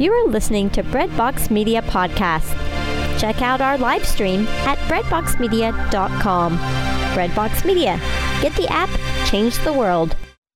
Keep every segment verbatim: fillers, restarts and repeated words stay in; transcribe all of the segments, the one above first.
You are listening to Breadbox Media Podcast. Check out our live stream at breadbox media dot com. Breadbox Media. Get the app, change the world.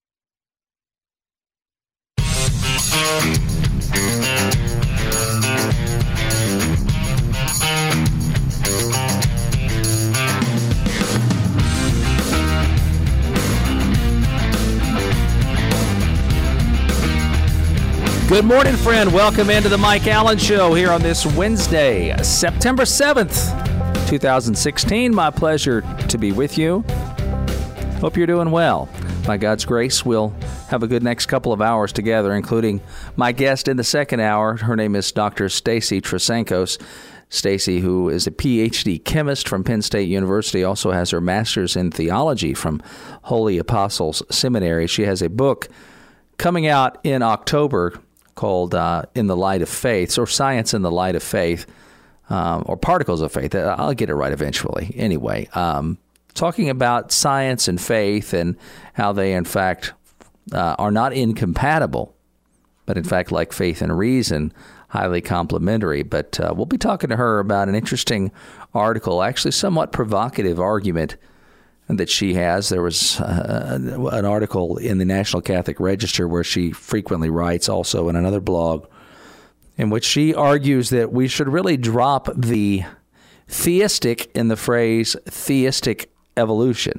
Good morning, friend. Welcome into the Mike Allen Show here on this Wednesday, September seventh, twenty sixteen. My pleasure to be with you. Hope you're doing well. By God's grace, we'll have a good next couple of hours together, including my guest in the second hour. Her name is Doctor Stacy Trasancos. Stacy, who is a P H D chemist from Penn State University, also has her master's in theology from Holy Apostles Seminary. She has a book coming out in October called uh, In the Light of Faith, or Science in the Light of Faith, um, or Particles of Faith. I'll get it right eventually. Anyway, um, talking about science and faith and how they, in fact, uh, are not incompatible, but in fact, like faith and reason, highly complementary. But uh, we'll be talking to her about an interesting article, actually somewhat provocative argument that she has. There was uh, an article in the National Catholic Register where she frequently writes, also in another blog, in which she argues that we should really drop the theistic in the phrase theistic evolution.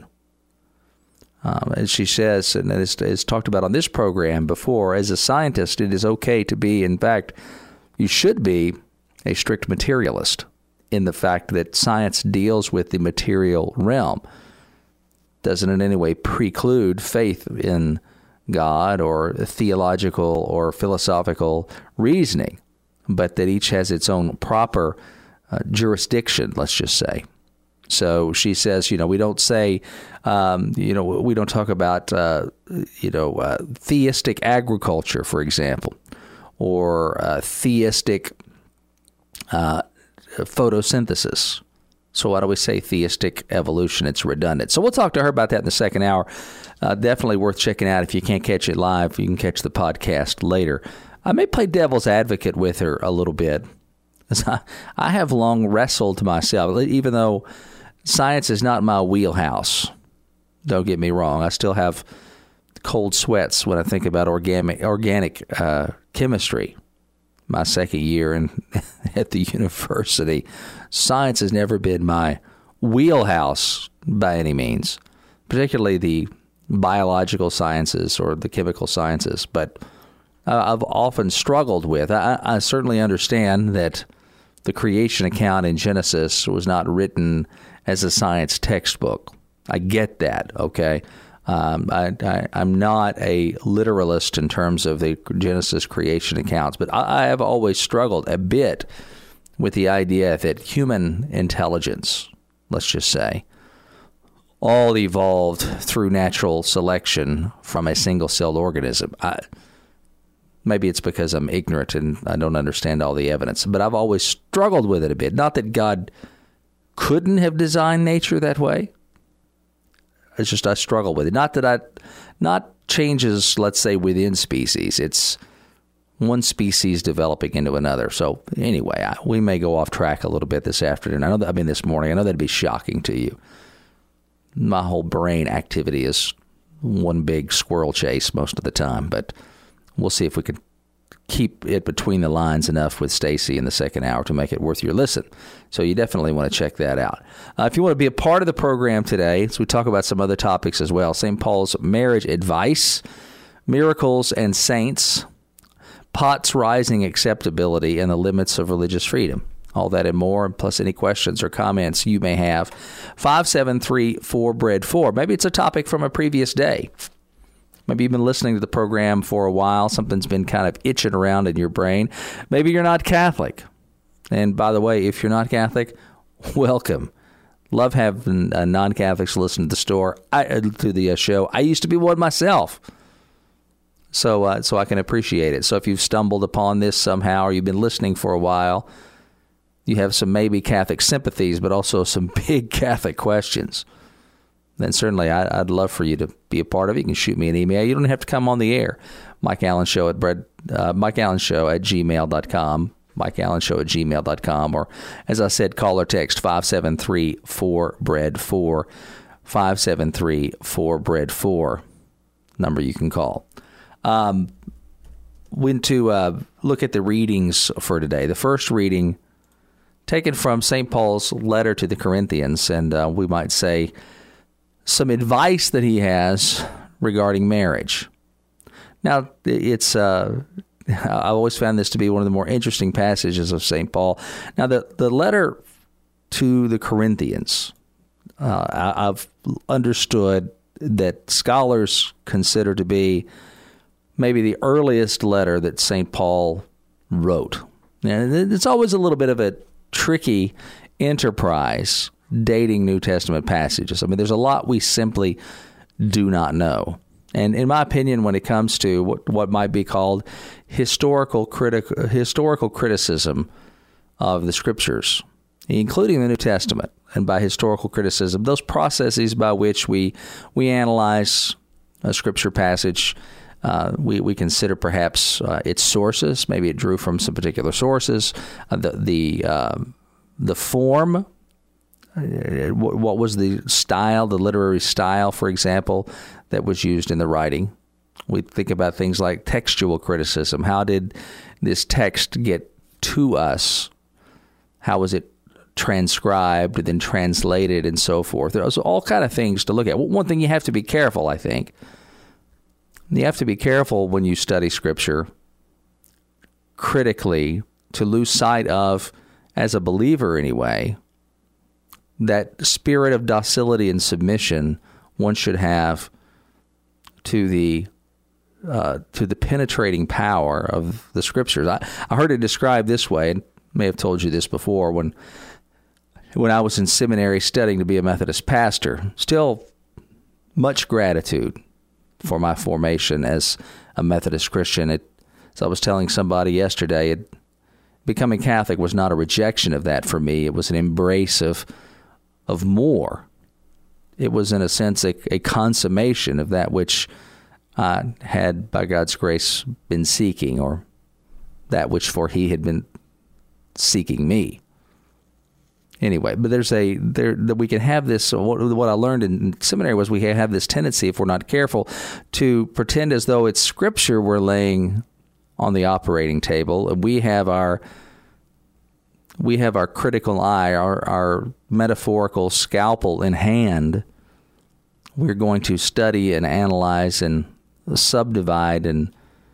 Um, as she says, and it is, is talked about on this program before, as a scientist, it is okay to be, in fact, you should be a strict materialist in the fact that science deals with the material realm. Doesn't in any way preclude faith in God or theological or philosophical reasoning, but that each has its own proper uh, jurisdiction, let's just say. So she says, you know, we don't say, um, you know, we don't talk about, uh, you know, uh, theistic agriculture, for example, or uh, theistic uh, photosynthesis. So why do we say theistic evolution? It's redundant. So we'll talk to her about that in the second hour. Uh, definitely worth checking out. If you can't catch it live, you can catch the podcast later. I may play devil's advocate with her a little bit. I have long wrestled myself, even though science is not my wheelhouse. Don't get me wrong. I still have cold sweats when I think about organic, organic uh, chemistry. My second year in, at the university. Science has never been my wheelhouse by any means, particularly the biological sciences or the chemical sciences. But uh, I've often struggled with. I, I certainly understand that the creation account in Genesis was not written as a science textbook. I get that, okay? Um, I, I, I'm not a literalist in terms of the Genesis creation accounts, but I, I have always struggled a bit with the idea that human intelligence, let's just say, all evolved through natural selection from a single-celled organism. I, maybe it's because I'm ignorant and I don't understand all the evidence, but I've always struggled with it a bit. Not that God couldn't have designed nature that way. It's just I struggle with it. Not that I, not changes, let's say, within species. It's one species developing into another. So anyway, I, we may go off track a little bit this afternoon. I know that, I mean, this morning. I know that'd be shocking to you. My whole brain activity is one big squirrel chase most of the time, but we'll see if we can keep it between the lines enough with Stacy in the second hour to make it worth your listen. So you definitely want to check that out. Uh, if you want to be a part of the program today, so we talk about some other topics as well. Saint Paul's marriage advice, miracles and saints, pot's rising acceptability, and the limits of religious freedom. All that and more, plus any questions or comments you may have. five seven three four B R E A D four. Maybe it's a topic from a previous day. Maybe you've been listening to the program for a while. Something's been kind of itching around in your brain. Maybe you're not Catholic. And by the way, if you're not Catholic, welcome. Love having uh, non-Catholics listen to the store, I, uh, to the uh, show. I used to be one myself. So, uh, so I can appreciate it. So if you've stumbled upon this somehow or you've been listening for a while, you have some maybe Catholic sympathies, but also some big Catholic questions. then certainly I, I'd love for you to be a part of it. You can shoot me an email. You don't have to come on the air. Mike Allen Show at bread uh, Mike Allen Show at gmail dot com. Mike Allen Show at gmail dot com. Or, as I said, call or text five seven three four B R E A D four. five seven three four B R E A D four. Number you can call. Um, when to uh, look at the readings for today. The first reading taken from Saint Paul's letter to the Corinthians, and uh, we might say some advice that he has regarding marriage. Now, it's uh, I've always found this to be one of the more interesting passages of Saint Paul. Now, the, the letter to the Corinthians, uh, I, I've understood that scholars consider to be maybe the earliest letter that Saint Paul wrote. And it's always a little bit of a tricky enterprise dating New Testament passages. I mean, there's a lot we simply do not know. And in my opinion, when it comes to what, what might be called historical critic, historical criticism of the Scriptures, including the New Testament, and by historical criticism, those processes by which we we analyze a Scripture passage, uh, we, we consider perhaps uh, its sources. Maybe it drew from some particular sources. Uh, the the uh, the form, uh, what was the style, the literary style, for example, that was used in the writing. We think about things like textual criticism. How did this text get to us? How was it transcribed, then translated, and so forth? There's all kind of things to look at. One thing you have to be careful, I think, you have to be careful when you study Scripture critically to lose sight of, as a believer anyway, that spirit of docility and submission one should have to the uh, to the penetrating power of the Scriptures. I, I heard it described this way, and may have told you this before, when when I was in seminary studying to be a Methodist pastor. Still much gratitude for my formation as a Methodist Christian. It, as I was telling somebody yesterday, it, becoming Catholic was not a rejection of that for me. It was an embrace of of more. It was, in a sense, a, a consummation of that which I had, by God's grace, been seeking, or that which for He had been seeking me. Anyway, but there's a there that we can have this. What, what I learned in seminary was we have this tendency, if we're not careful, to pretend as though it's Scripture we're laying on the operating table. We have our we have our critical eye, our our metaphorical scalpel in hand. We're going to study and analyze and subdivide and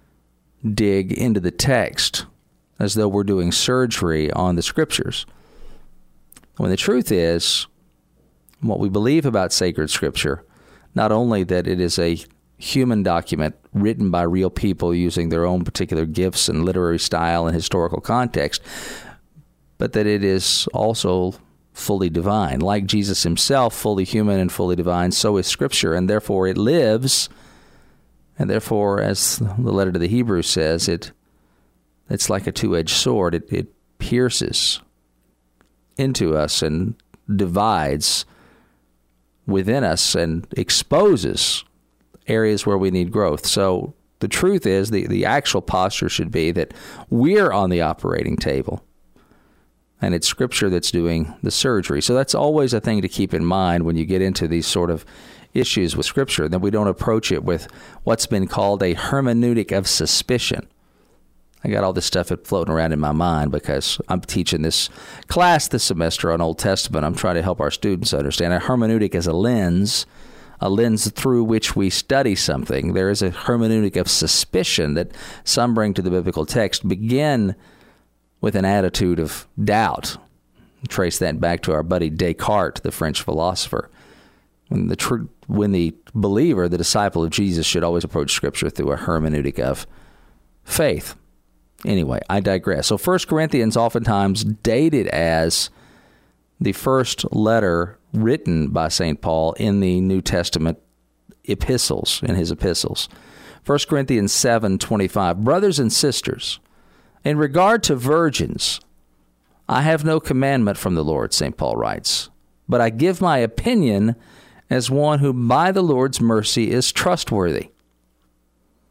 dig into the text as though we're doing surgery on the Scriptures. When the truth is, what we believe about sacred Scripture, not only that it is a human document written by real people using their own particular gifts and literary style and historical context, but that it is also fully divine. Like Jesus Himself, fully human and fully divine, so is Scripture, and therefore it lives, and therefore, as the letter to the Hebrews says, it it's like a two-edged sword. It, it pierces into us and divides within us and exposes areas where we need growth. So the truth is, the, the actual posture should be that we're on the operating table, and it's Scripture that's doing the surgery. So that's always a thing to keep in mind when you get into these sort of issues with Scripture, that we don't approach it with what's been called a hermeneutic of suspicion. I got all this stuff floating around in my mind because I'm teaching this class this semester on Old Testament. I'm trying to help our students understand a hermeneutic is a lens, a lens through which we study something. There is a hermeneutic of suspicion that some bring to the biblical text. Begin with an attitude of doubt. Trace that back to our buddy Descartes, the French philosopher. When the tr- when the believer, the disciple of Jesus, should always approach Scripture through a hermeneutic of faith. Anyway, I digress. So First Corinthians oftentimes dated as the first letter written by Saint Paul in the New Testament epistles, in his epistles. First Corinthians seven twenty-five, brothers and sisters, in regard to virgins, I have no commandment from the Lord, Saint Paul writes, but I give my opinion as one who by the Lord's mercy is trustworthy.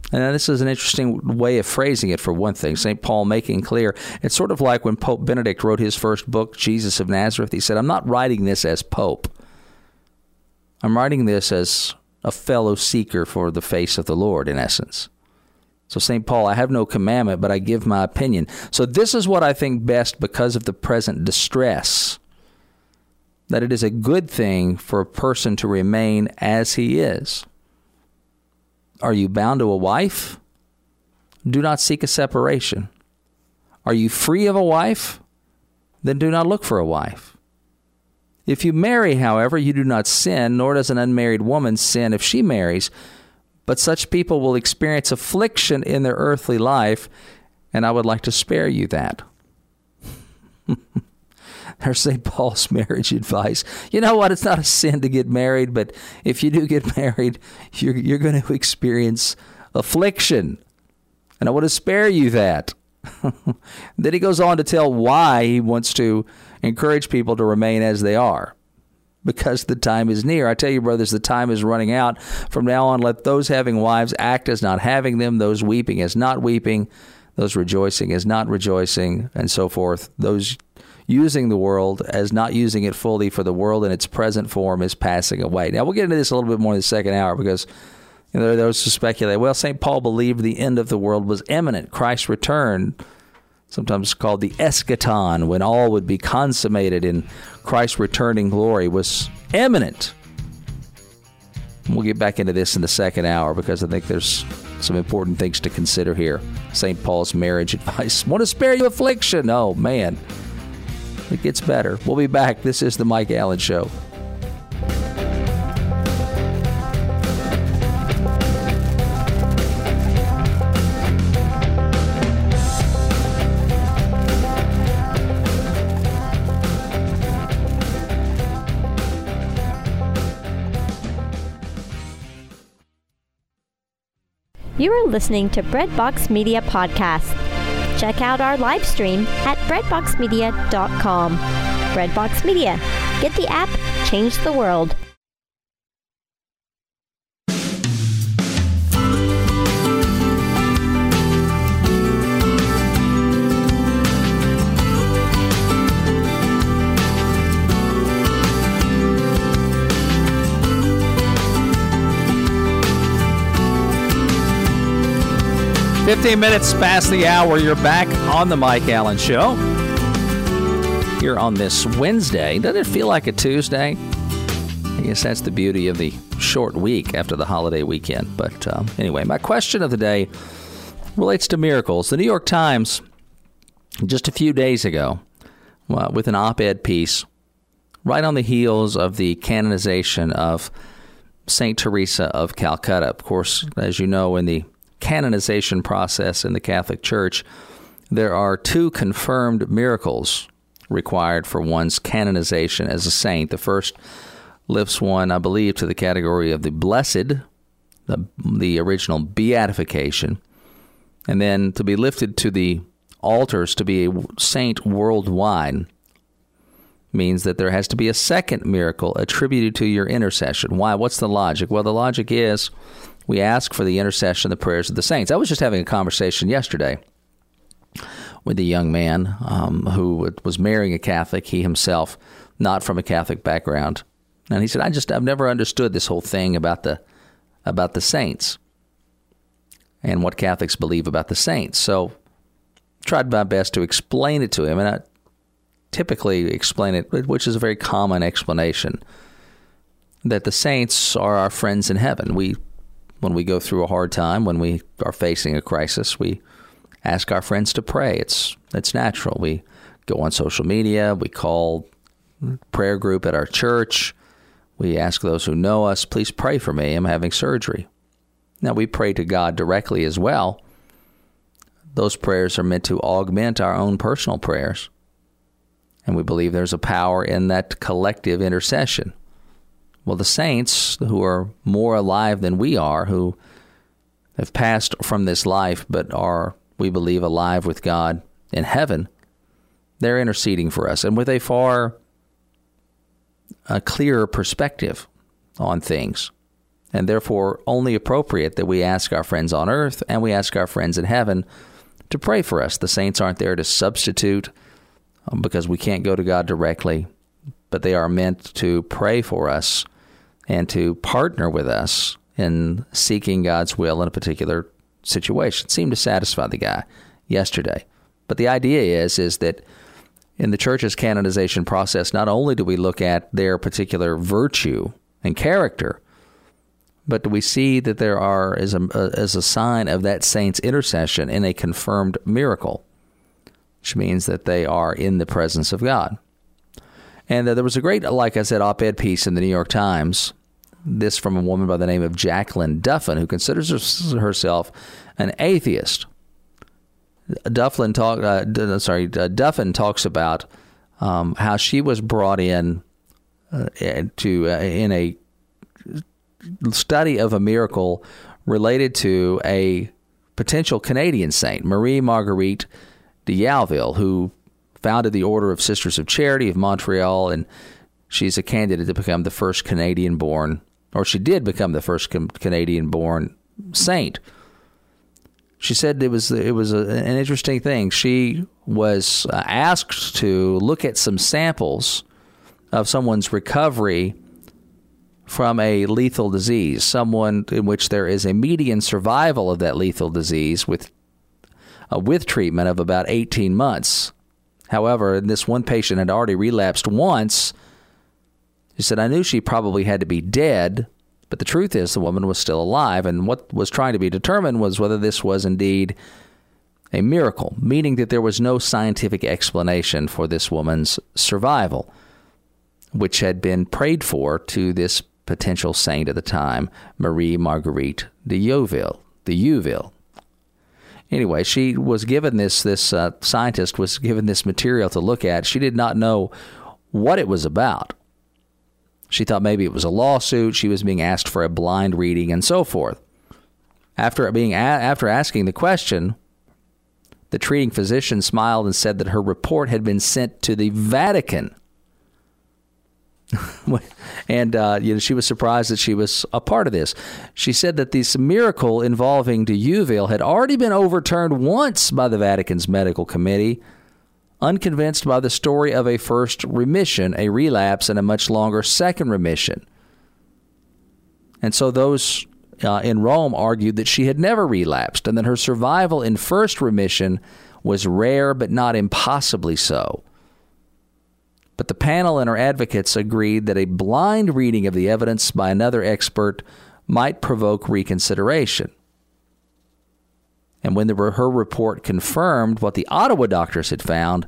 And this is an interesting way of phrasing it, for one thing. Saint Paul making clear, it's sort of like when Pope Benedict wrote his first book, Jesus of Nazareth. He said, I'm not writing this as Pope. I'm writing this as a fellow seeker for the face of the Lord, in essence. So Saint Paul, I have no commandment, but I give my opinion. So this is what I think best because of the present distress, that it is a good thing for a person to remain as he is. Are you bound to a wife? Do not seek a separation. Are you free of a wife? Then do not look for a wife. If you marry, however, you do not sin, nor does an unmarried woman sin if she marries. But such people will experience affliction in their earthly life, and I would like to spare you that. There's Saint Paul's marriage advice. You know what? It's not a sin to get married, but if you do get married, you're, you're going to experience affliction. And I want to spare you that. Then he goes on to tell why he wants to encourage people to remain as they are. Because the time is near. I tell you, brothers, the time is running out. From now on, let those having wives act as not having them, those weeping as not weeping, those rejoicing as not rejoicing, and so forth. Those using the world as not using it fully, for the world in its present form is passing away. Now, we'll get into this a little bit more in the second hour, because you know, there are those who speculate, well, Saint Paul believed the end of the world was imminent. Christ's return, sometimes called the eschaton, when all would be consummated in Christ's returning glory, was imminent. We'll get back into this in the second hour, because I think there's some important things to consider here. Saint Paul's marriage advice. Want to spare you affliction? Oh, man. It gets better. We'll be back. This is The Mike Allen Show. You are listening to Breadbox Media Podcast. Check out our live stream at breadbox media dot com. Breadbox Media. Get the app, change the world. fifteen minutes past the hour, you're back on the Mike Allen Show. Here on this Wednesday. Doesn't it feel like a Tuesday? I guess that's the beauty of the short week after the holiday weekend. But um, anyway, my question of the day relates to miracles. The New York Times, just a few days ago, uh, with an op-ed piece, right on the heels of the canonization of Saint Teresa of Calcutta. Of course, as you know, in the canonization process in the Catholic Church, there are two confirmed miracles required for one's canonization as a saint. The first lifts one, I believe, to the category of the blessed, the, the original beatification, and then to be lifted to the altars to be a saint worldwide means that there has to be a second miracle attributed to your intercession. Why? What's the logic? Well, the logic is we ask for the intercession, the prayers of the saints. I was just having a conversation yesterday with a young man um, who was marrying a Catholic, he himself not from a Catholic background. And he said, I just, I've never understood this whole thing about the about the saints and what Catholics believe about the saints. So tried my best to explain it to him, and I typically explain it, which is a very common explanation, that the saints are our friends in heaven. We When we go through a hard time, when we are facing a crisis, we ask our friends to pray. It's it's natural. We go on social media. We call prayer group at our church. We ask those who know us, please pray for me. I'm having surgery. Now, we pray to God directly as well. Those prayers are meant to augment our own personal prayers. And we believe there's a power in that collective intercession. Well, the saints who are more alive than we are, who have passed from this life but are, we believe, alive with God in heaven, they're interceding for us, and with a far a clearer perspective on things. and therefore only appropriate that we ask our friends on earth and we ask our friends in heaven to pray for us. The saints aren't there to substitute um, because we can't go to God directly, but they are meant to pray for us and to partner with us in seeking God's will in a particular situation. It seemed to satisfy the guy yesterday. But the idea is, is that in the church's canonization process, not only do we look at their particular virtue and character, but do we see that there are, as a, as a sign of that saint's intercession, in a confirmed miracle, which means that they are in the presence of God. And uh, there was a great, like I said, op-ed piece in the New York Times, this from a woman by the name of Jacqueline Duffin, who considers herself an atheist. Duffin talk, uh, sorry, uh, Duffin talks about um, how she was brought in uh, to uh, in a study of a miracle related to a potential Canadian saint, Marie Marguerite de Youville, who founded the Order of Sisters of Charity of Montreal, and she's a candidate to become the first Canadian-born, or she did become the first Canadian-born saint. She said it was it was a, an interesting thing. She was uh, asked to look at some samples of someone's recovery from a lethal disease, someone in which there is a median survival of that lethal disease with uh, with treatment of about eighteen months. However, this one patient had already relapsed once. She said, I knew she probably had to be dead, but the truth is the woman was still alive, and what was trying to be determined was whether this was indeed a miracle, meaning that there was no scientific explanation for this woman's survival, which had been prayed for to this potential saint at the time, Marie Marguerite de Youville. De Youville. Anyway, she was given this, this uh, scientist was given this material to look at. She did not know what it was about. She thought maybe it was a lawsuit. She was being asked for a blind reading and so forth. After being a- after asking the question, the treating physician smiled and said that her report had been sent to the Vatican. And uh, you know, she was surprised that she was a part of this. She said that this miracle involving de Youville had already been overturned once by the Vatican's medical committee, unconvinced by the story of a first remission, a relapse, and a much longer second remission. And so those uh, in Rome argued that she had never relapsed and that her survival in first remission was rare but not impossibly so. But the panel and her advocates agreed that a blind reading of the evidence by another expert might provoke reconsideration. And when the, her report confirmed what the Ottawa doctors had found,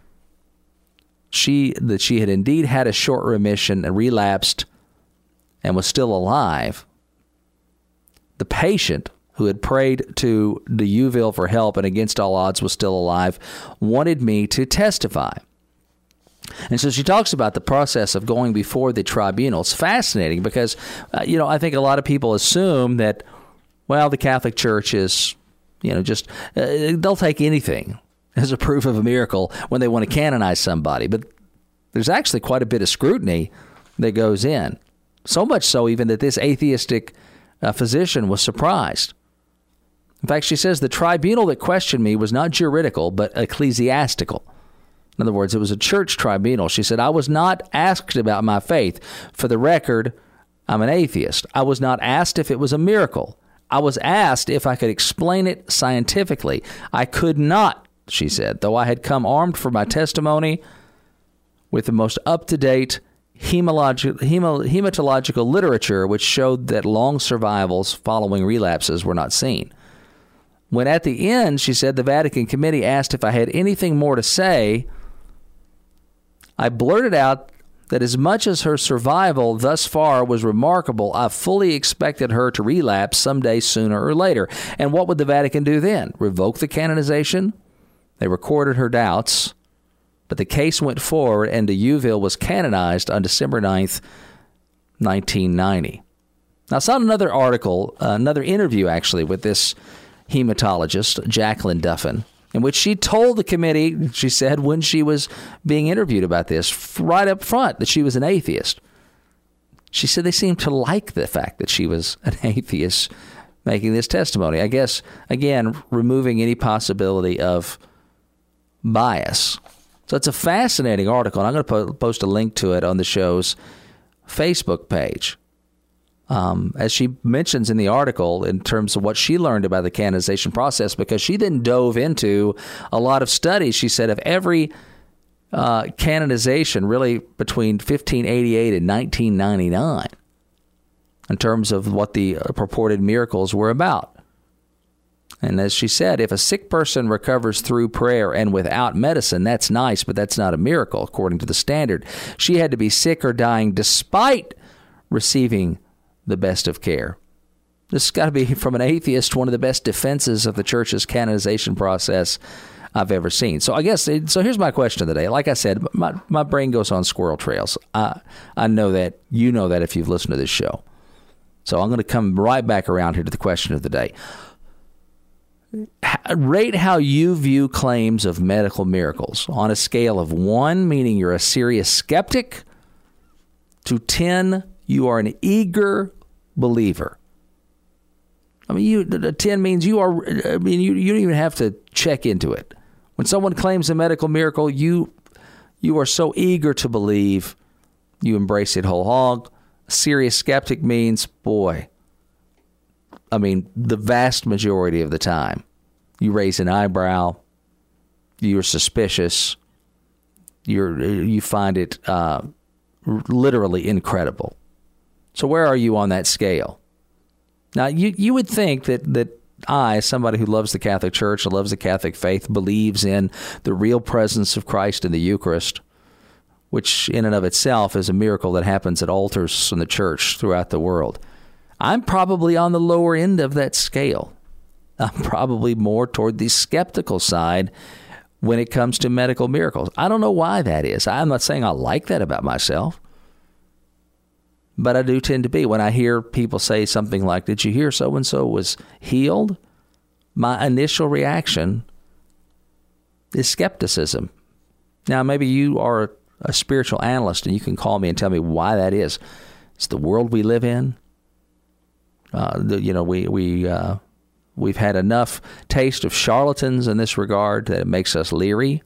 she that she had indeed had a short remission and relapsed and was still alive, the patient who had prayed to de Youville for help and against all odds was still alive, wanted me to testify. And so she talks about the process of going before the tribunal. It's fascinating because, uh, you know, I think a lot of people assume that, well, the Catholic Church is, you know, just, uh, they'll take anything as a proof of a miracle when they want to canonize somebody. But there's actually quite a bit of scrutiny that goes in. So much so even that this atheistic uh, physician was surprised. In fact, she says the tribunal that questioned me was not juridical, but ecclesiastical. In other words, it was a church tribunal. She said, I was not asked about my faith. For the record, I'm an atheist. I was not asked if it was a miracle. I was asked if I could explain it scientifically. I could not, she said, though I had come armed for my testimony with the most up-to-date hemologi- hemo- hematological literature, which showed that long survivals following relapses were not seen. When at the end, she said, the Vatican committee asked if I had anything more to say, I blurted out that as much as her survival thus far was remarkable, I fully expected her to relapse someday sooner or later. And what would the Vatican do then? Revoke the canonization? They recorded her doubts, but the case went forward and de Youville was canonized on December ninth, nineteen ninety. Now, I saw another article, uh, another interview actually with this hematologist, Jacqueline Duffin, in which she told the committee, she said when she was being interviewed about this, right up front, that she was an atheist. She said they seemed to like the fact that she was an atheist making this testimony. I guess, again, removing any possibility of bias. So it's a fascinating article, and I'm going to po- post a link to it on the show's Facebook page. Um, as she mentions in the article, in terms of what she learned about the canonization process, because she then dove into a lot of studies. She said of every uh, canonization, really between fifteen eighty-eight and nineteen ninety-nine, in terms of what the purported miracles were about. And as she said, if a sick person recovers through prayer and without medicine, that's nice, but that's not a miracle, according to the standard. She had to be sick or dying despite receiving the best of care. This has got to be, from an atheist, one of the best defenses of the church's canonization process I've ever seen. So I guess, so here's my question of the day. Like I said, my, my brain goes on squirrel trails. I, I know that. You know that if you've listened to this show. So I'm going to come right back around here to the question of the day. Rate how you view claims of medical miracles on a scale of one, meaning you're a serious skeptic, to ten, you are an eager believer. I mean, you ten means you are. I mean, you you don't even have to check into it. When someone claims a medical miracle, you you are so eager to believe, you embrace it whole hog. A serious skeptic means, boy, I mean, the vast majority of the time, you raise an eyebrow, you're suspicious, you're you find it uh, literally incredible. So where are you on that scale? Now, you, you would think that, that I, somebody who loves the Catholic Church and loves the Catholic faith, believes in the real presence of Christ in the Eucharist, which in and of itself is a miracle that happens at altars in the church throughout the world. I'm probably on the lower end of that scale. I'm probably more toward the skeptical side when it comes to medical miracles. I don't know why that is. I'm not saying I like that about myself. But I do tend to be. When I hear people say something like, did you hear so-and-so was healed? My initial reaction is skepticism. Now, maybe you are a spiritual analyst and you can call me and tell me why that is. It's the world we live in. Uh, the, you know, we, we, uh, we've had enough taste of charlatans in this regard that it makes us leery.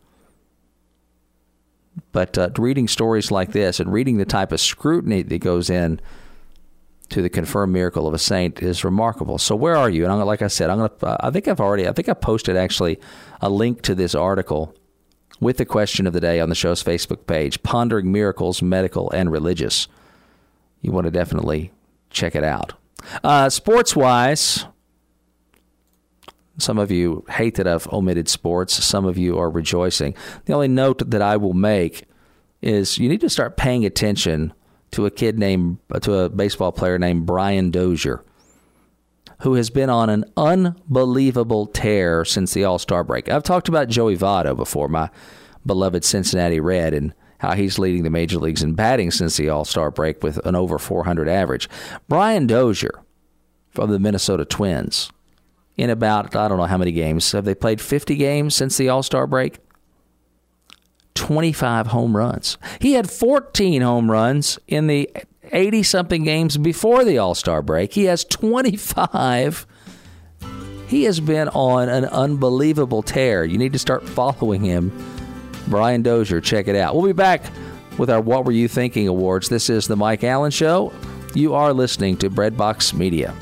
But uh, reading stories like this and reading the type of scrutiny that goes in to the confirmed miracle of a saint is remarkable. So where are you? And I'm, like I said, I'm gonna. Uh, I think I've already. I think I posted actually a link to this article with the question of the day on the show's Facebook page: Pondering Miracles, Medical and Religious. You want to definitely check it out. Uh, sports wise. Some of you hate that I've omitted sports. Some of you are rejoicing. The only note that I will make is you need to start paying attention to a kid named, to a baseball player named Brian Dozier, who has been on an unbelievable tear since the All-Star break. I've talked about Joey Votto before, my beloved Cincinnati Red, and how he's leading the major leagues in batting since the All-Star break with an over four hundred average. Brian Dozier from the Minnesota Twins, in about, I don't know how many games. Have they played fifty games since the All-Star break? twenty-five home runs. He had fourteen home runs in the eighty-something games before the All-Star break. He has twenty-five. He has been on an unbelievable tear. You need to start following him. Brian Dozier, check it out. We'll be back with our What Were You Thinking Awards. This is The Mike Allen Show. You are listening to Breadbox Media.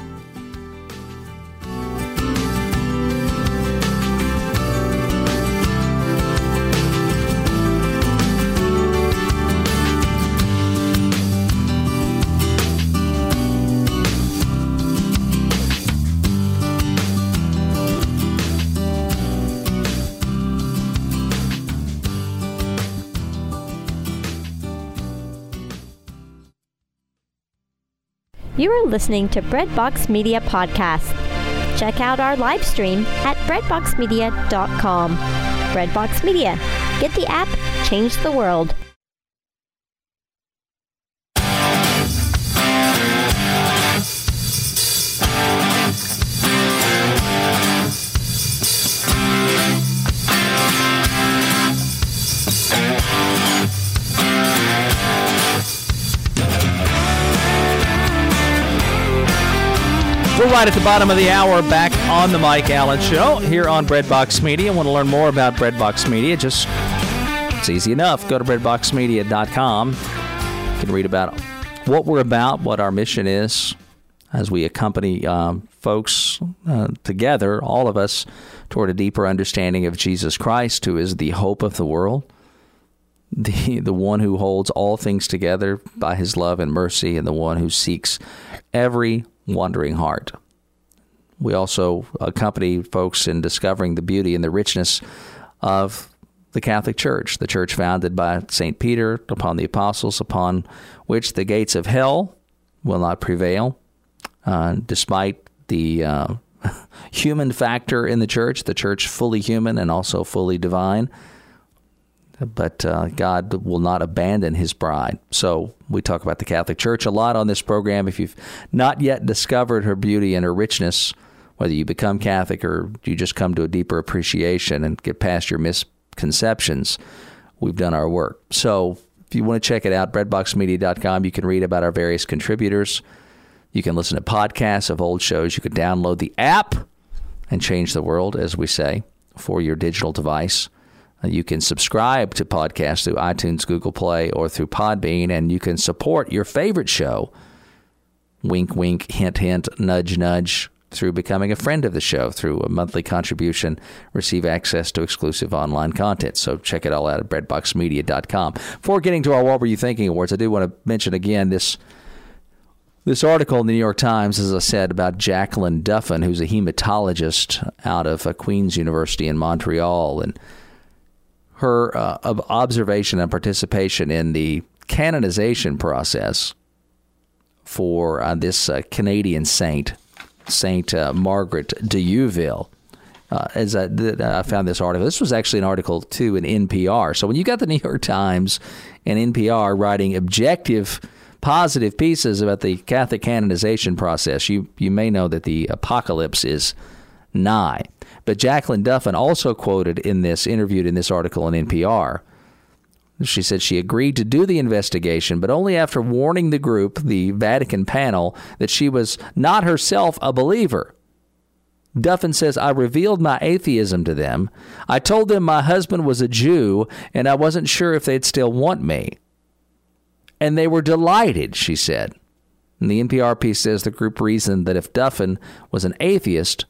You are listening to Breadbox Media Podcast. Check out our live stream at breadbox media dot com. Breadbox Media. Get the app, change the world. We're right at the bottom of the hour, back on the Mike Allen Show here on Breadbox Media. Want to learn more about Breadbox Media? Just, it's easy enough. Go to bread box media dot com. You can read about what we're about, what our mission is, as we accompany um, folks uh, together, all of us, toward a deeper understanding of Jesus Christ, who is the hope of the world, the the one who holds all things together by his love and mercy, and the one who seeks every wandering heart. We also accompany folks in discovering the beauty and the richness of the Catholic Church, the church founded by Saint Peter upon the apostles, upon which the gates of hell will not prevail, uh, despite the uh, human factor in the church, the church fully human and also fully divine. But uh, God will not abandon his bride. So we talk about the Catholic Church a lot on this program. If you've not yet discovered her beauty and her richness, whether you become Catholic or you just come to a deeper appreciation and get past your misconceptions, we've done our work. So if you want to check it out, bread box media dot com, you can read about our various contributors. You can listen to podcasts of old shows. You can download the app and change the world, as we say, for your digital device. You can subscribe to podcasts through iTunes, Google Play, or through Podbean, and you can support your favorite show, wink, wink, hint, hint, nudge, nudge, through becoming a friend of the show through a monthly contribution, receive access to exclusive online content. So check it all out at bread box media dot com. Before getting to our What Were You Thinking Awards, I do want to mention again this this article in the New York Times, as I said, about Jacqueline Duffin, who's a hematologist out of uh, Queen's University in Montreal, and her uh, observation and participation in the canonization process for uh, this uh, Canadian saint, Saint uh, Margaret de Youville. Uh, as I, th- I found this article, this was actually an article, too, in N P R. So when you got the New York Times and N P R writing objective, positive pieces about the Catholic canonization process, you, you may know that the apocalypse is nigh. But Jacqueline Duffin also quoted in this, interviewed in this article in N P R. She said she agreed to do the investigation, but only after warning the group, the Vatican panel, that she was not herself a believer. Duffin says, I revealed my atheism to them. I told them my husband was a Jew, and I wasn't sure if they'd still want me. And they were delighted, she said. And the N P R piece says the group reasoned that if Duffin was an atheist,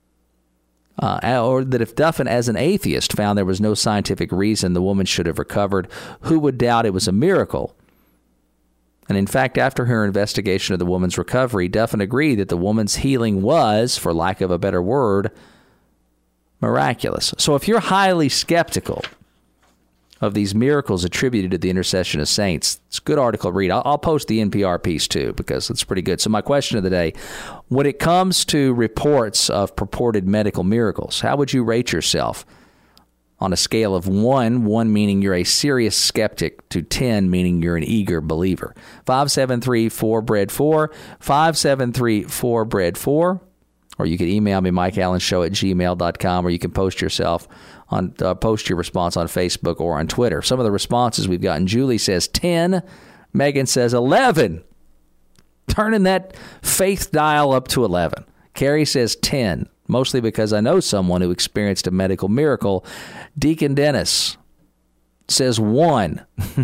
Uh, or that if Duffin, as an atheist, found there was no scientific reason the woman should have recovered, who would doubt it was a miracle? And in fact, after her investigation of the woman's recovery, Duffin agreed that the woman's healing was, for lack of a better word, miraculous. So if you're highly skeptical of these miracles attributed to the intercession of saints, it's a good article to read. I'll, I'll post the N P R piece, too, because it's pretty good. So my question of the day, when it comes to reports of purported medical miracles, how would you rate yourself on a scale of one, one meaning you're a serious skeptic, to ten meaning you're an eager believer? five seven three four bread four, five seven three four bread four, or you can email me, mike allen show at gmail dot com, or you can post yourself on uh, post your response on Facebook or on Twitter. Some of the responses we've gotten: Julie says ten, Megan says eleven. Turning that faith dial up to eleven. Carrie says ten, mostly because I know someone who experienced a medical miracle. Deacon Dennis says one.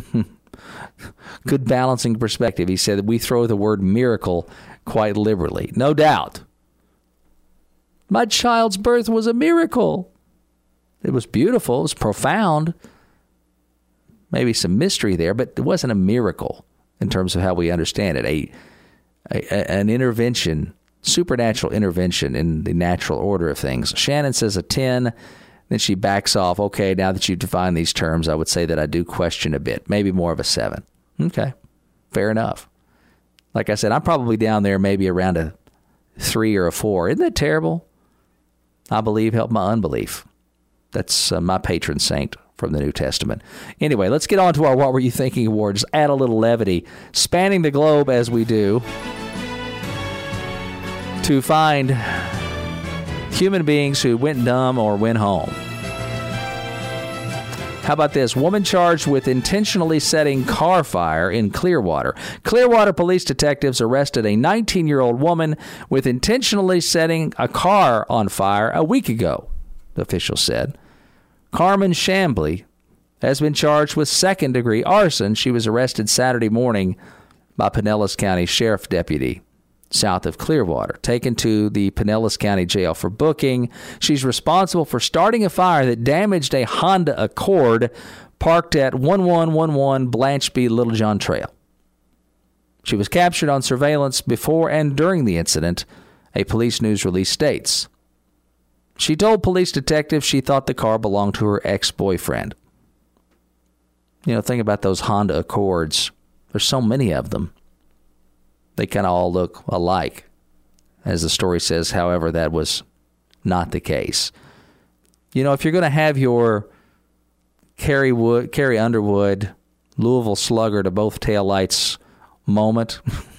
Good balancing perspective. He said that we throw the word miracle quite liberally. No doubt. My child's birth was a miracle. It was beautiful. It was profound. Maybe some mystery there, but it wasn't a miracle in terms of how we understand it. A, a an intervention, supernatural intervention in the natural order of things. Shannon says a ten. Then she backs off. Okay, now that you've defined these terms, I would say that I do question a bit. Maybe more of a seven. Okay, fair enough. Like I said, I'm probably down there maybe around a three or a four. Isn't that terrible? I believe, help my unbelief. That's uh, my patron saint from the New Testament. Anyway, let's get on to our What Were You Thinking Awards. Add a little levity, spanning the globe as we do, to find human beings who went dumb or went home. How about this? Woman charged with intentionally setting car fire in Clearwater. Clearwater police detectives arrested a nineteen-year-old woman with intentionally setting a car on fire a week ago, the official said. Carmen Chambly has been charged with second-degree arson. She was arrested Saturday morning by Pinellas County Sheriff Deputy south of Clearwater, taken to the Pinellas County Jail for booking. She's responsible for starting a fire that damaged a Honda Accord parked at one one one one Blanche B. Littlejohn Trail. She was captured on surveillance before and during the incident, a police news release states. She told police detectives she thought the car belonged to her ex-boyfriend. You know, think about those Honda Accords. There's so many of them. They kind of all look alike. As the story says, however, that was not the case. You know, if you're going to have your Carrie, Wood, Carrie Underwood, Louisville Slugger to both taillights moment,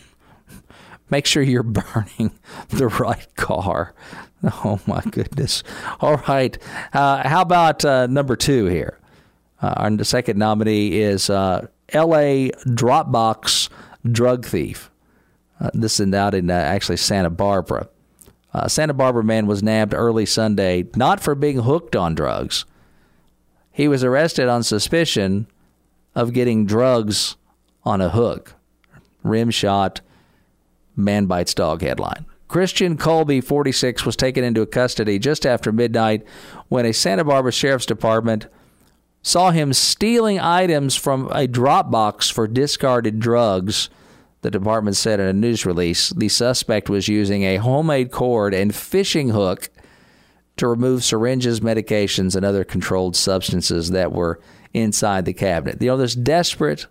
make sure you're burning the right car. Oh, my goodness. All right. Uh, how about uh, number two here? Uh, our second nominee is uh, L A Dropbox drug thief. Uh, this is out in uh, actually Santa Barbara. Uh, Santa Barbara man was nabbed early Sunday, not for being hooked on drugs. He was arrested on suspicion of getting drugs on a hook. Rim shot, man bites dog headline. Christian Colby, forty-six, was taken into custody just after midnight when a Santa Barbara Sheriff's Department saw him stealing items from a drop box for discarded drugs. The department said in a news release the suspect was using a homemade cord and fishing hook to remove syringes, medications, and other controlled substances that were inside the cabinet. You know, there's desperate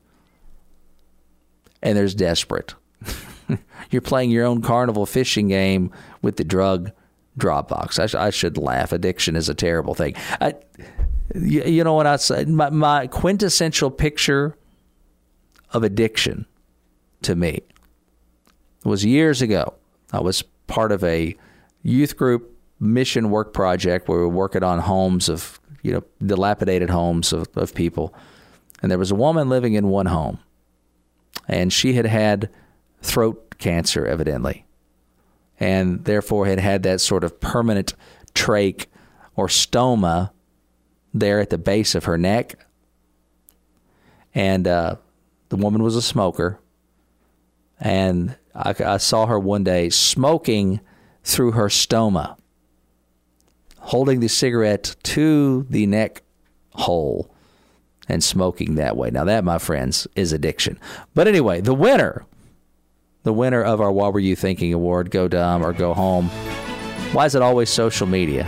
and there's desperate. You're playing your own carnival fishing game with the drug drop box. I, sh- I should laugh. Addiction is a terrible thing. I, you, you know what I said? My, my quintessential picture of addiction to me was years ago. I was part of a youth group mission work project where we were working on homes of, you know, dilapidated homes of, of people. And there was a woman living in one home, and she had had throat cancer, evidently, and therefore had had that sort of permanent trach or stoma there at the base of her neck. And uh, the woman was a smoker. And I, I saw her one day smoking through her stoma, holding the cigarette to the neck hole and smoking that way. Now that, my friends, is addiction. But anyway, the winner, the winner of our What Were You Thinking award, Go Dumb or Go Home. Why is it always social media?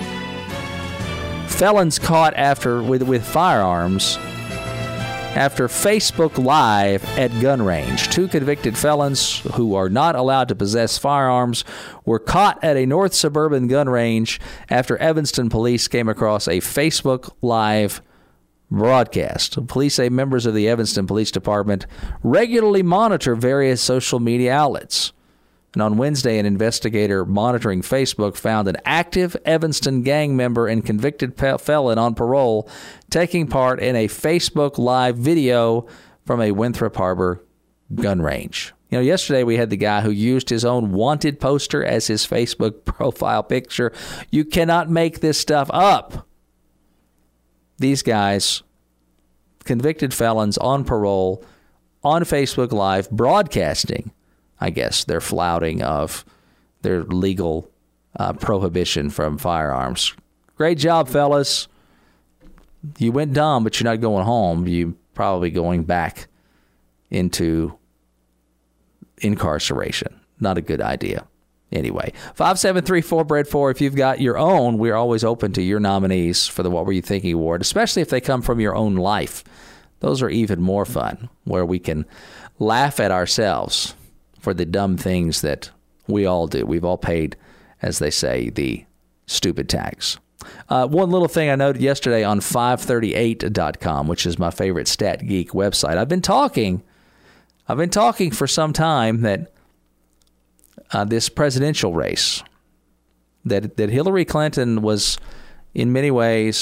Felons caught after with, with firearms after Facebook Live at gun range. Two convicted felons who are not allowed to possess firearms were caught at a north suburban gun range after Evanston police came across a Facebook Live broadcast. Police say members of the Evanston Police Department regularly monitor various social media outlets. And on Wednesday, an investigator monitoring Facebook found an active Evanston gang member and convicted pe- felon on parole taking part in a Facebook Live video from a Winthrop Harbor gun range. You know, yesterday we had the guy who used his own wanted poster as his Facebook profile picture. You cannot make this stuff up. These guys, convicted felons on parole, on Facebook Live, broadcasting, I guess, their flouting of their legal uh, prohibition from firearms. Great job, fellas. You went dumb, but you're not going home. You're probably going back into incarceration. Not a good idea. Anyway, five seven three four Bread four. If you've got your own, we're always open to your nominees for the What Were You Thinking award, especially if they come from your own life. Those are even more fun, where we can laugh at ourselves for the dumb things that we all do. We've all paid, as they say, the stupid tax. Uh, one little thing I noted yesterday on five thirty-eight dot com, which is my favorite Stat Geek website. I've been talking, I've been talking for some time that uh, this presidential race, that that Hillary Clinton was in many ways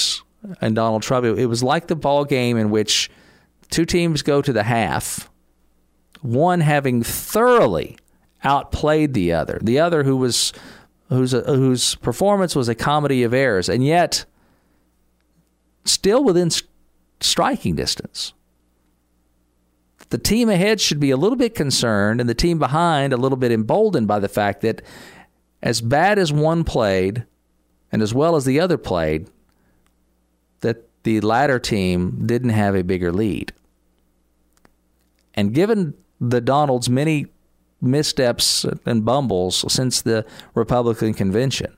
and Donald Trump, it, it was like the ball game in which two teams go to the half, one having thoroughly outplayed the other, the other who was whose uh, whose performance was a comedy of errors, and yet still within st- striking distance. The team ahead should be a little bit concerned, and the team behind a little bit emboldened by the fact that as bad as one played and as well as the other played, that the latter team didn't have a bigger lead. And given the Donald's many missteps and bumbles since the Republican convention,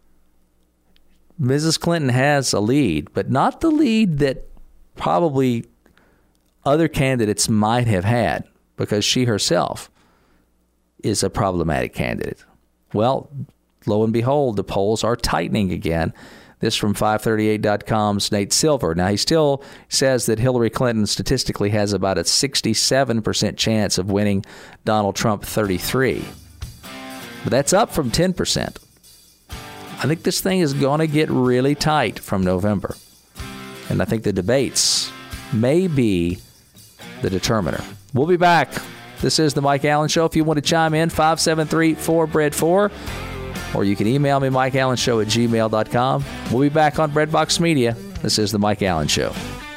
Missus Clinton has a lead, but not the lead that probably other candidates might have had, because she herself is a problematic candidate. Well, lo and behold, the polls are tightening again. This from five thirty-eight dot com's Nate Silver. Now, he still says that Hillary Clinton statistically has about a sixty-seven percent chance of winning Donald Trump thirty-three. But that's up from ten percent. I think this thing is going to get really tight from November. And I think the debates may be the determiner. We'll be back. This is the Mike Allen Show. If you want to chime in, five seven three, four, B R E A D four, or you can email me, mike allen show at gmail dot com. We'll be back on Breadbox Media. This is the Mike Allen Show.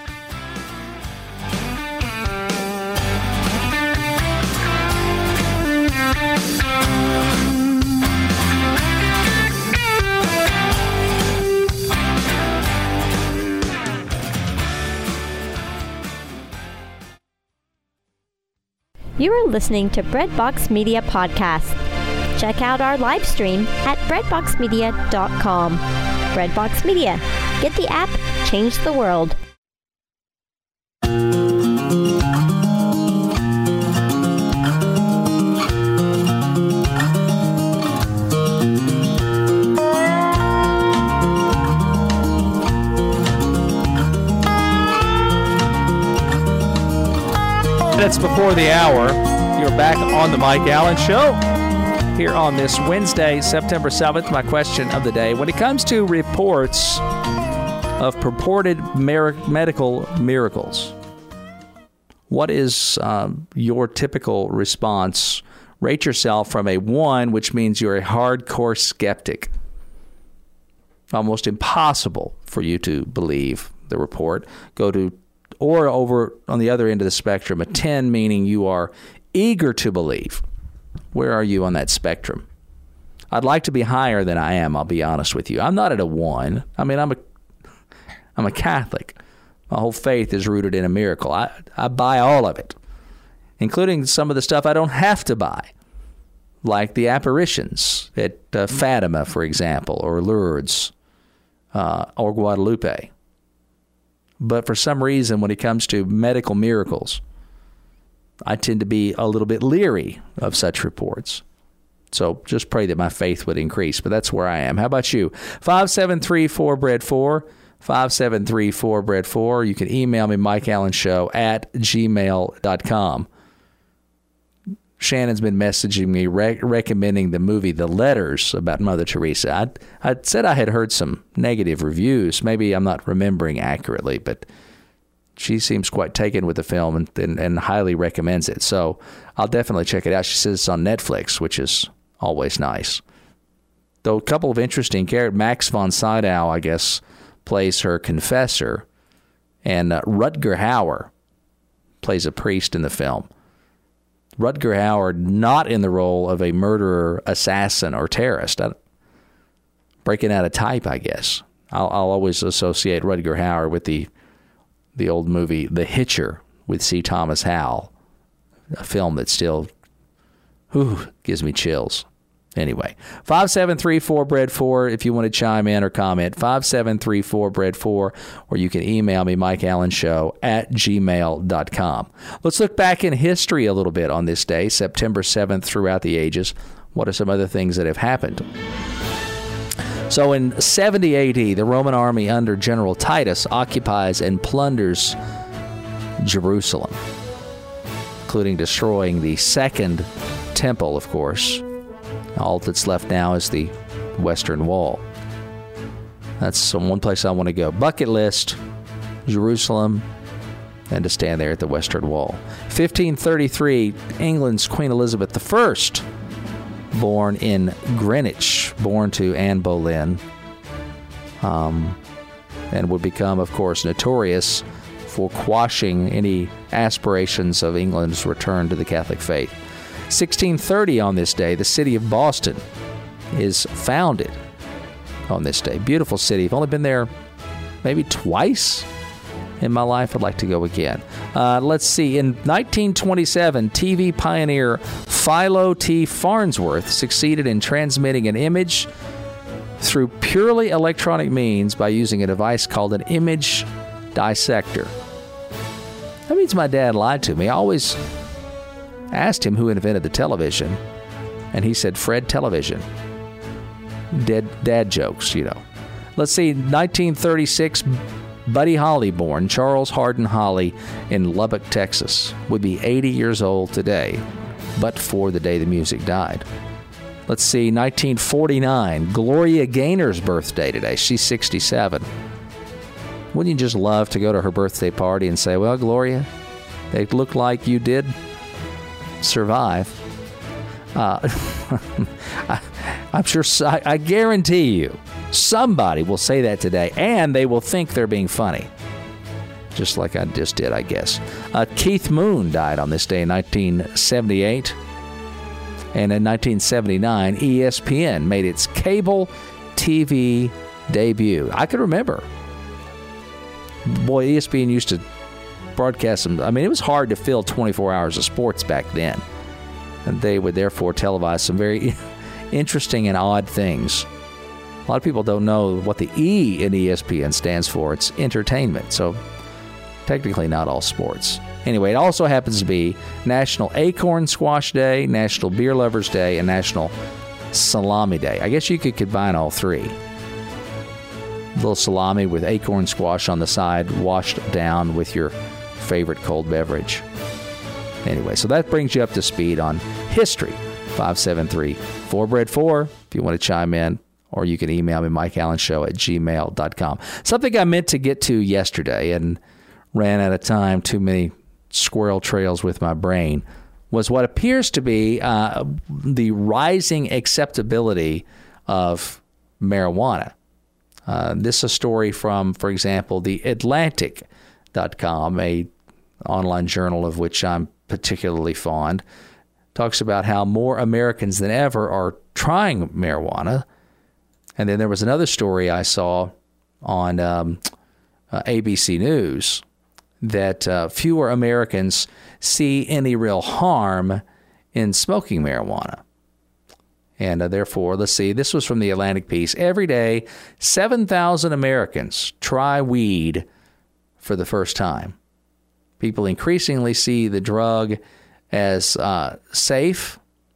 You are listening to Breadbox Media Podcast. Check out our live stream at breadbox media dot com. Breadbox Media. Get the app, change the world. Minutes before the hour, you're back on the Mike Allen Show here on this Wednesday, September seventh. My question of the day: when it comes to reports of purported mer- medical miracles, what is um, your typical response? Rate yourself from a one, which means you're a hardcore skeptic. Almost impossible for you to believe the report. Go to Or over on the other end of the spectrum, a ten, meaning you are eager to believe. Where are you on that spectrum? I'd like to be higher than I am, I'll be honest with you. I'm not at a one. I mean, I'm a, I'm a Catholic. My whole faith is rooted in a miracle. I, I buy all of it, including some of the stuff I don't have to buy, like the apparitions at uh, Fatima, for example, or Lourdes, uh, or Guadalupe. But for some reason, when it comes to medical miracles, I tend to be a little bit leery of such reports. So just pray that my faith would increase. But that's where I am. How about you? five seven three, four, B R E A D four, five seven three, four, B R E A D four. You can email me, mike allen show at gmail dot com. Shannon's been messaging me rec- recommending the movie The Letters about Mother Teresa. I I said I had heard some negative reviews. Maybe I'm not remembering accurately, but she seems quite taken with the film and, and, and highly recommends it. So I'll definitely check it out. She says it's on Netflix, which is always nice. Though a couple of interesting characters. Max von Sydow, I guess, plays her confessor, and uh, Rutger Hauer plays a priest in the film. Rutger Hauer not in the role of a murderer, assassin, or terrorist. I, breaking out of type, I guess. I'll, I'll always associate Rutger Hauer with the the old movie The Hitcher with C. Thomas Howell, a film that still whew, gives me chills. Anyway, five seven three, four, B R E A D four if you want to chime in or comment. five seven three, four, B R E A D four, or you can email me, mike allen show at gmail dot com. Let's look back in history a little bit on this day, September seventh, throughout the ages. What are some other things that have happened? So in seventy A D, the Roman army under General Titus occupies and plunders Jerusalem, including destroying the second temple, of course. All that's left now is the Western Wall. That's one place I want to go. Bucket list, Jerusalem, and to stand there at the Western Wall. fifteen thirty-three, England's Queen Elizabeth the First, born in Greenwich, born to Anne Boleyn, um, and would become, of course, notorious for quashing any aspirations of England's return to the Catholic faith. sixteen thirty on this day, the city of Boston is founded on this day. Beautiful city. I've only been there maybe twice in my life. I'd like to go again. Uh, let's see. In nineteen twenty-seven, T V pioneer Philo T. Farnsworth succeeded in transmitting an image through purely electronic means by using a device called an image dissector. That means my dad lied to me. I always asked him who invented the television, and he said Fred Television. Dead dad jokes, you know. Let's see, nineteen thirty-six, Buddy Holly born, Charles Hardin Holly in Lubbock, Texas, would be eighty years old today, but for the day the music died. Let's see, nineteen forty-nine, Gloria Gaynor's birthday today. She's sixty-seven. Wouldn't you just love to go to her birthday party and say, well, Gloria, they look like you did survive. Uh, I, I'm sure, I, I guarantee you, somebody will say that today, and they will think they're being funny. Just like I just did, I guess. Uh, Keith Moon died on this day in nineteen seventy-eight. And in nineteen seventy-nine, E S P N made its cable T V debut. I can remember. Boy, E S P N used to broadcast some. I mean, it was hard to fill twenty-four hours of sports back then. And they would therefore televise some very interesting and odd things. A lot of people don't know what the E in E S P N stands for. It's entertainment. So technically not all sports. Anyway, it also happens to be National Acorn Squash Day, National Beer Lovers Day, and National Salami Day. I guess you could combine all three. A little salami with acorn squash on the side, washed down with your favorite cold beverage. Anyway, so that brings you up to speed on history. five seven three, four bread four if you want to chime in, or you can email me, mike allen show at gmail dot com. Something I meant to get to yesterday and ran out of time, too many squirrel trails with my brain, was what appears to be uh, the rising acceptability of marijuana. Uh, this is a story from, for example, the Atlantic dot com, a online journal of which I'm particularly fond, talks about how more Americans than ever are trying marijuana. And then there was another story I saw on um, uh, A B C News that uh, fewer Americans see any real harm in smoking marijuana. And uh, therefore, let's see, this was from the Atlantic piece. Every day, seven thousand Americans try weed for the first time. People increasingly see the drug as uh, safe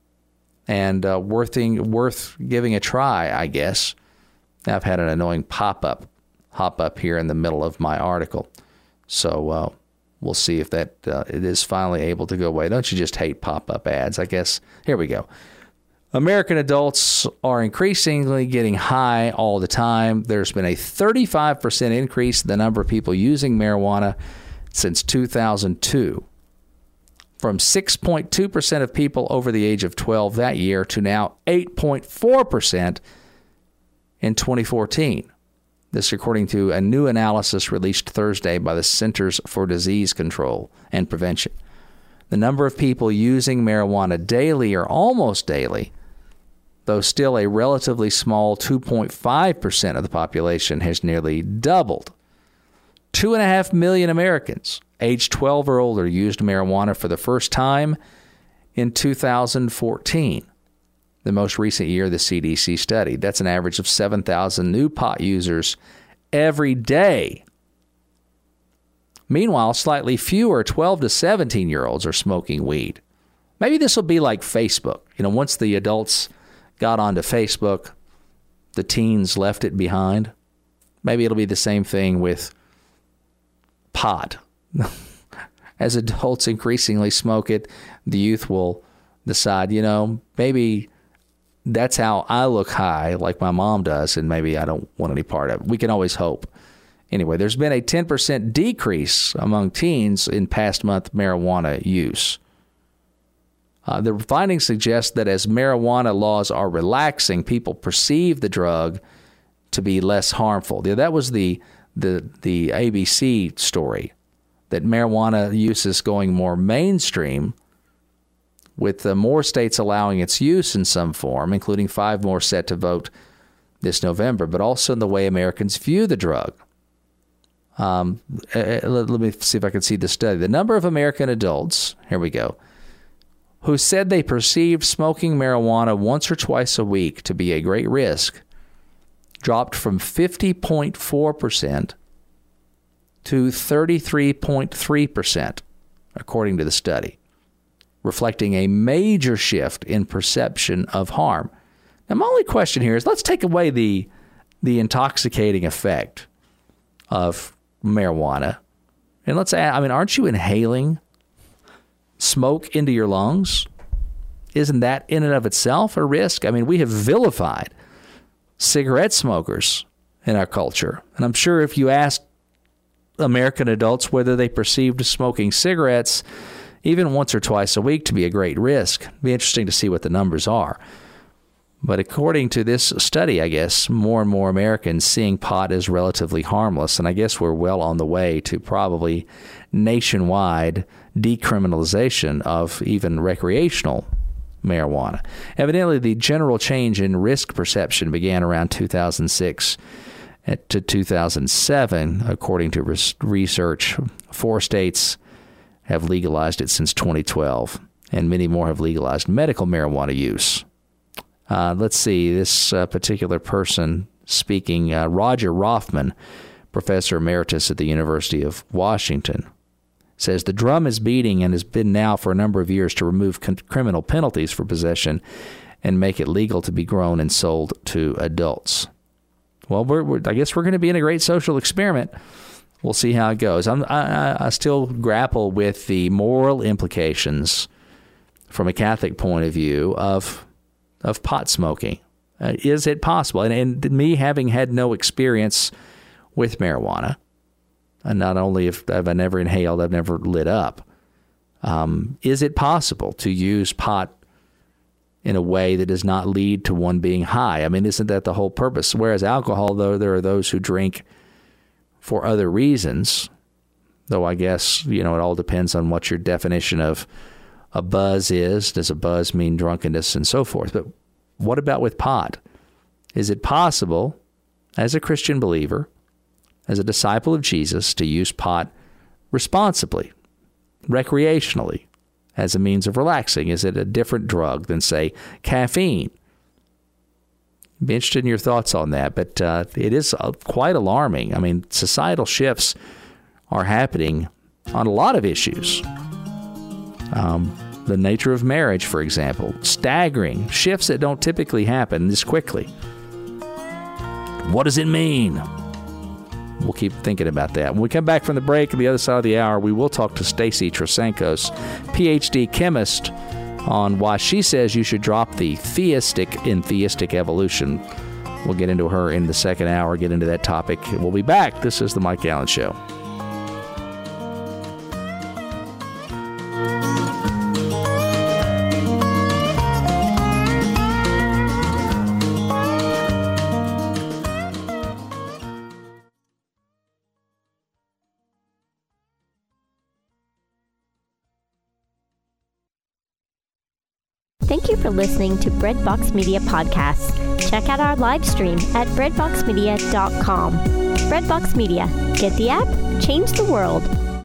and uh, worth, worth giving a try, I guess. Now, I've had an annoying pop-up, hop up here in the middle of my article. So uh, we'll see if that uh, it is finally able to go away. Don't you just hate pop-up ads, I guess? Here we go. American adults are increasingly getting high all the time. There's been a thirty-five percent increase in the number of people using marijuana since two thousand two. From six point two percent of people over the age of twelve that year to now eight point four percent in twenty fourteen. This according to a new analysis released Thursday by the Centers for Disease Control and Prevention. The number of people using marijuana daily or almost daily, though still a relatively small two point five percent of the population, has nearly doubled. Two and a half million Americans aged twelve or older used marijuana for the first time in two thousand fourteen, the most recent year the C D C studied. That's an average of seven thousand new pot users every day. Meanwhile, slightly fewer twelve to seventeen-year-olds are smoking weed. Maybe this will be like Facebook. You know, once the adults got onto Facebook, the teens left it behind. Maybe it'll be the same thing with pot. As adults increasingly smoke it, the youth will decide, you know, maybe that's how I look high, like my mom does, and maybe I don't want any part of it. We can always hope. Anyway, there's been a ten percent decrease among teens in past month marijuana use. Uh, the findings suggest that as marijuana laws are relaxing, people perceive the drug to be less harmful. That was the the the A B C story, that marijuana use is going more mainstream, with uh, more states allowing its use in some form, including five more set to vote this November, but also in the way Americans view the drug. Um, let, let me see if I can see the study. The number of American adults, here we go, who said they perceived smoking marijuana once or twice a week to be a great risk dropped from fifty point four percent to thirty-three point three percent, according to the study, reflecting a major shift in perception of harm. Now, my only question here is, let's take away the the intoxicating effect of marijuana, and let's add, I mean, aren't you inhaling smoke into your lungs? Isn't that in and of itself a risk? I mean, we have vilified cigarette smokers in our culture, and I'm sure if you asked American adults whether they perceived smoking cigarettes even once or twice a week to be a great risk, it'd be interesting to see what the numbers are. But according to this study, I guess, more and more Americans seeing pot as relatively harmless, and I guess we're well on the way to probably nationwide decriminalization of even recreational marijuana. Evidently, the general change in risk perception began around two thousand six to two thousand seven, according to research. Four states have legalized it since twenty twelve, and many more have legalized medical marijuana use. Uh, let's see, this uh, particular person speaking, uh, Roger Rothman, professor emeritus at the University of Washington, says the drum is beating and has been now for a number of years to remove con- criminal penalties for possession and make it legal to be grown and sold to adults. Well, we're, we're, I guess we're going to be in a great social experiment. We'll see how it goes. I'm, I, I still grapple with the moral implications from a Catholic point of view of of pot smoking. Uh, is it possible? And, and me having had no experience with marijuana, and not only if have I never inhaled, I've never lit up. Um, is it possible to use pot in a way that does not lead to one being high? I mean, isn't that the whole purpose? Whereas alcohol, though, there are those who drink for other reasons, though I guess, you know, it all depends on what your definition of a buzz is. Does a buzz mean drunkenness and so forth? But what about with pot? Is it possible, as a Christian believer, as a disciple of Jesus, to use pot responsibly, recreationally, as a means of relaxing? Is it a different drug than, say, caffeine? I'd be interested in your thoughts on that, but uh, it is uh, quite alarming. I mean, societal shifts are happening on a lot of issues. Um, the nature of marriage, for example, staggering shifts that don't typically happen this quickly. What does it mean? We'll keep thinking about that. When we come back from the break on the other side of the hour, we will talk to Stacy Trasenkos, P H D chemist, on why she says you should drop the theistic in theistic evolution. We'll get into her in the second hour, get into that topic. We'll be back. This is The Mike Allen Show. Thank you for listening to Breadbox Media Podcasts. Check out our live stream at breadbox media dot com. Breadbox Media. Get the app, change the world.